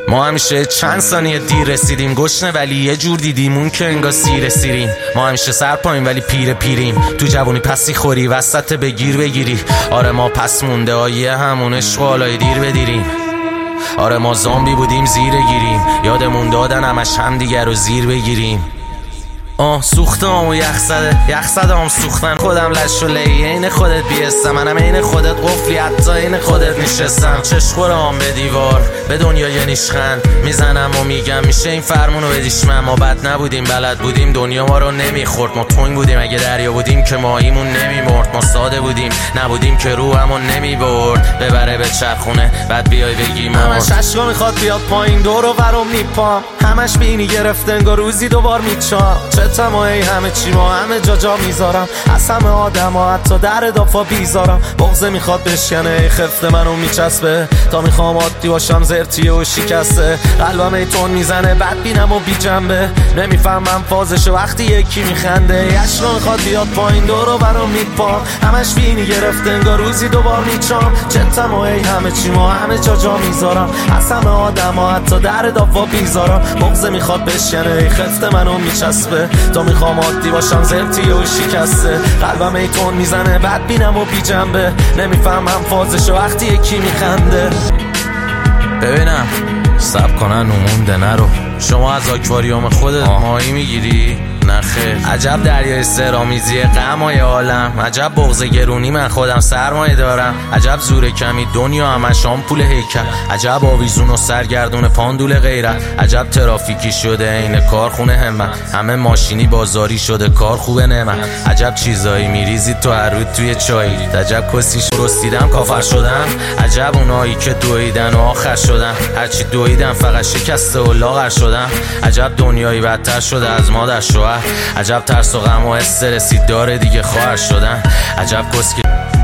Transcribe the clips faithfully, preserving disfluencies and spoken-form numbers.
ما همیشه چند ثانیه دیر رسیدیم، گشنه ولی یه جور دیدیم اون که انگار سیر سیریم. ما همیشه سر پایین ولی پیر پیریم، تو جوونی پسی خوری وسط بگیر بگیری. آره ما پس مونده آیه همون عشق والای دیر بدیریم. آره ما زامبی بودیم زیر گیریم، یادمون دادن همش هم دیگر رو زیر بگیریم. آه سوختم و یخ زده یخ زدم سوختن خودم لش و لی این خودت بیستم، منم این خودت قفلی حتی این خودت نشستم. چشخورم به دیوار به دنیای نیشخند میزنم و میگم میشه این فرمونو بدیش من. ما بد نبودیم بلد بودیم دنیا ما رو نمیخورد، ما تنگ بودیم اگه دریا بودیم که ماهیمون نمیمرد. ما ساده بودیم نبودیم که روحمون نمیبرد، ببره به چرخونه بعد بیای بگی مرد. همش عشقا میخواد بیاد پایین دورو برام میپام، همش بینی گرفته انگار روزی دوبار میچام. تمایی همه چی ما همه جا جا میذارم، از همه آدم ها حتی در دافا بیزارم. بغضه میخواد بشکنه خفت منو میچسبه، تا میخوام عادی باشم زرتیه و شکسته. قلبم ایتون میزنه بد بینم و بی جنبه، نمیفهمم فازشو وقتی یکی میخنده. عشقا میخواد بیاد پایین دورو برام میپام، همش بینی گرفته انگار روزی دوبار میچام. چه تمایی همه چی ما همه جا جا میذارم، از همه آدم ها حتی در دافا بیزارم. بغضه میخواد بشکنه خفت منو میچسبه، تا میخوام عادی باشم زرتیه و شکسته. قلبم ایتون میزنه بد بینم و بی جنبه، نمیفهمم فازشو وقتی یکی میخنده. ببینم سب کنن نمونده نرو، شما از آکواریوم خودت ماهی میگیری؟ نخیر. عجب دریای سرامیزی غمای عالم، عجب بغض گرونی من خودم سرمایه دارم. عجب زور کمی دنیا همش آمپول هیکل، عجب آویزون و سرگردون پاندول غیرت. عجب ترافیکی شده این کارخونه همت، همه ماشینی بازاری شده کار خوبه نعمت. عجب چیزایی میریزی تو هر روز توی چایی، عجب کسی رسیدم کافر شدم. عجب اونایی که دویدن و آخر شدن، هرچی دویدن فقط شکسته و لاغر شدن. عجب دنیایی بدتر شده از مادر شوهر، عجب ترس و غم و استرسی داره دیگه خواهر شدن. عجب کسکی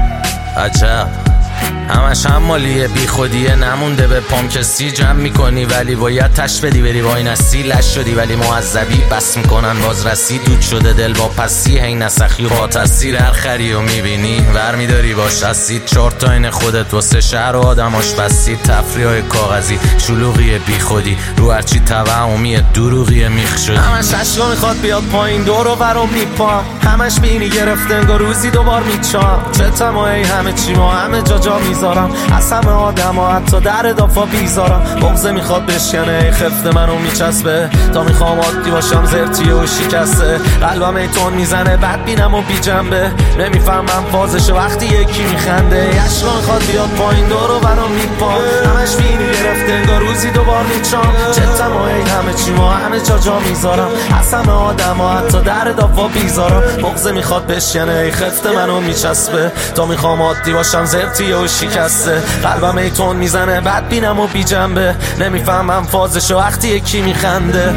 عجب همش هم مالیه بی خودیه، نمونده به پام کسی جمع میکنی ولی باید تش بدی بری وای نسی. لش شدی ولی معذبی بس میکنن باز رسی، دود شده دل با پسی هی نسخی و با تاثیر هر خری و میبینی ور میداری باش اسید. چهار تا این خودت واسه شهر و آدماش بسید، تفریح های کاغذی شلوغی بی خودی رو هرچی توهمی دروغی میخ شدی. همش عشقا میخواد بیاد پایین دورو برام میپام، همش بینی گرفته انگار روزی دوبار میچام. چه تمایی همه چی ما همه جا جا میذارم، از همه آدم ها حتی در دافا بیزارم. بغضه میخواد بشکنه خفت منو میچسبه، تا میخوام عادی باشم زرتیه و شکسته. قلبم ایتون میزنه بد بینم و بی جنبه، نمیفهمم فازشو وقتی یکی میخنده. عشقا میخواد بیاد پایین دورو برام میپام، همش بینی گرفته انگار روزی دوبار میچام. چه تمایی همه چی ما همه جا جا میذارم، از همه آدم ها حتی در دافا بیزارم. بغضه میخواد بشکنه خفت منو میچسبه، تا میخوام عادی باشم زرتیه و شکسته. قلبم ایتون میزنه بد بینم و بی جنبه، نمیفهمم فازشو وقتی یکی میخنده.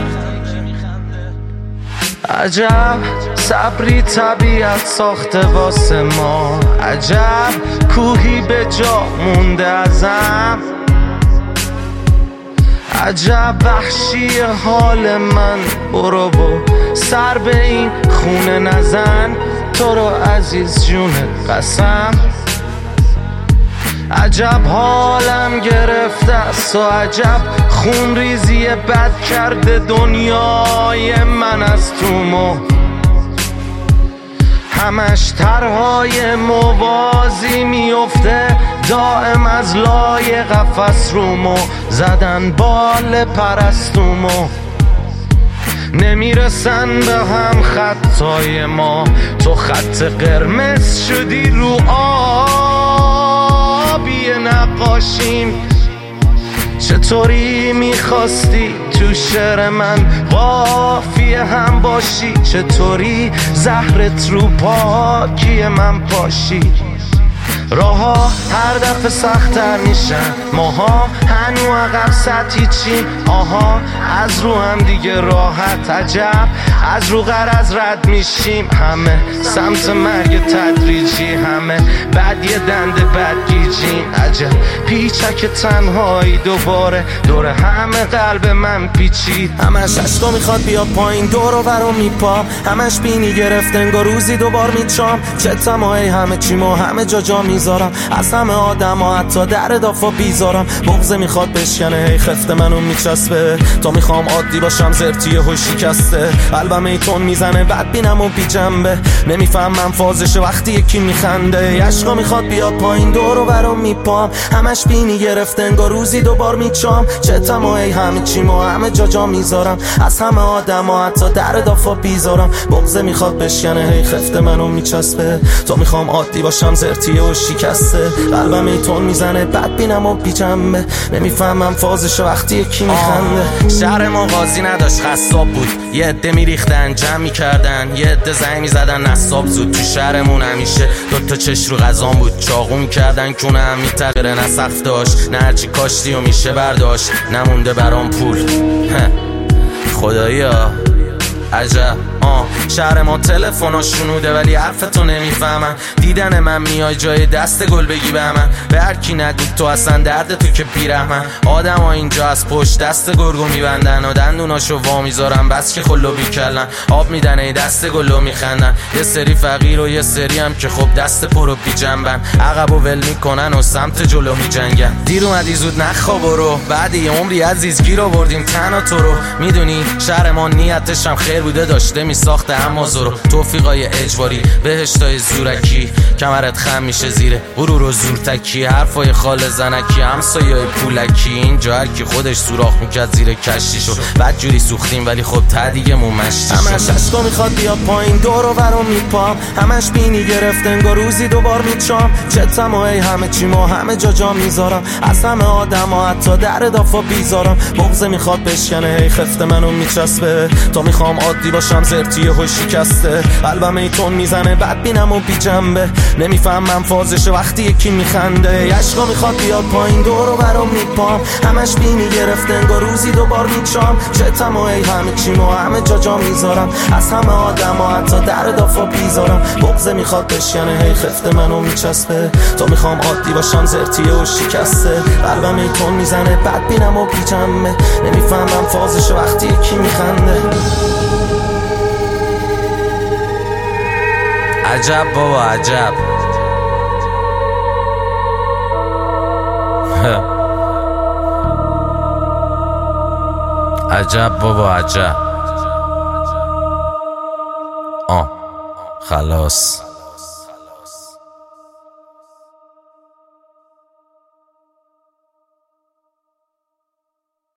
عجب صبری طبیعت ساخته واسه ما، عجب کوهی به جا مونده ازم. عجب وحشی حال من، برو با سر به این خونه نزن، تو رو عزیز جون قسم. عجب حالم گرفته است و عجب خون ریزی بد کرده دنیای من از تو مو. همش طرحهای موازی میفته دائم از لای قفس رومو، زدن بال پرستومو. نمیرسن به هم خطای ما، تو خط قرمز شدی رو آبی نقاشیم. چطوری میخواستی تو شعر من قافیه هم باشی، چطوری زهرت رو پاکی من پاشی. راها هر دفعه سخت‌تر میشن، ماها هنو عقب سطحی چیم. آها از رو هم دیگه راحت، عجب از رو غرض رد میشیم. همه سمت مرگ تدریجی، همه بعد یه دنده بدگیری. گیجیم. عجب پیچک تنهایی دوباره دور همه قلب من پیچید. همش عشقا میخواد بیاد پایین دور و برام میپام، همش بینی گرفت انگار روزی دوبار میچام. چه تمایی همه چیمو همه جا جا میذارم، از همه آدم ها حتی در دافا بیزارم. بغضه میخواد بشکنه هی خفته منو میچسبه، تا میخوام عادی باشم زرتی هوش شکسته. قلبم ایتون میزنه بد بینم و بی جنبه، نمیفهمم فازشه وقتی یکی میخنده. عشقا میخواد بیاد پایین دور و برام میپام، همش بینی گرفت انگار روزی دوبار میچام. چه تمایی همه چیمو همه جا جا میذارم، از همه آدم ها حتی در دافا بیزارم. بغضه میخواد بشکنه هی خفته منو میچسبه، تا میخوام عادی باشم زرتی و شکسته. قلبم ایتون میزنه بد بینم و بی جنبه، نمیفهمم فازش وقتی یکی میخنده. شهر ما قاضی نداشت خصاب بود، یه عده میریختن جمع میکردن، یه عده زنگ میزدن نصاب زود. تو شهرمون همیشه دوتا چش رو غذام بود، چاقون کردن کونه هم میتقره نه سقف داشت، نه هرچی کاشتی و میشه برداشت، نمونده برام پول. خدایا عجب آه شهر ما تلفنا شنوده ولی حرفتو نمیفهمن. دیدن من میای جای دست گل بگی به من، به هر کی نگو تو اصلا درد تو که بیرحمن. آدم ها اینجا از پشت دست گرگو میبندن و دندوناشو وا میذارن بس که خلو بیکلن. آب میدن ای دست گلو میخندن، یه سری فقیر و یه سری هم که خب دست پرو بی جنبن. عقب و ول میکنن و سمت جلو میجنگن. دیر اومدی زود نخواب برو، بعد یه عمری عزیز گیر آوردیم تنها تو رو. میدونی شهر ما نیتش هم خیر بوده داشته میساخته اما زورو. توفیقای اجباری بهشتای زورکی، کمرت خم میشه زیره غرور و زورتکی. حرفای خال زنکی همسایه‌های پولکی، اینجا هر کی خودش سوراخ میکرد زیر کشتیشو. بعد جوری سوختیم ولی خب ته دیگه مون مشتی شد. همش عشقا میخواد بیاد پایین دور و برام میپام، همش بینی گرفت انگار روزی دوبار میچام. چه تمایی همه چیمو همه جا جا میذارم، از همه آدم ها حتی در دافا بیزارم. بغضه میخواد بشکنه هی خفته منو میچسبه، تا میخوام عادی باشم زرتی و شکسته. قلبم ایتون میزنه بد بینم و بی جنبه، نمیفهمم فازشه وقتی یکی میخنده. عشقا میخواد بیاد پایین دور و برام میپام، همش بینی گرفت انگار روزی دوبار میچام. چه تمایی همه چیمو همه جا جا میذارم، از همه آدم ها حتی در دافا بیزارم. بغضه میخواد بشکنه هی خفته منو میچسبه، تا میخوام عادی باشم زرتی و شکسته. قلبم ایتون میزنه بد بینم و بی جنبه، نمیفهمم فازشه وقتی یکی میخنده. عجب بابا عجب. عجب بابا عجب. آه خلاص.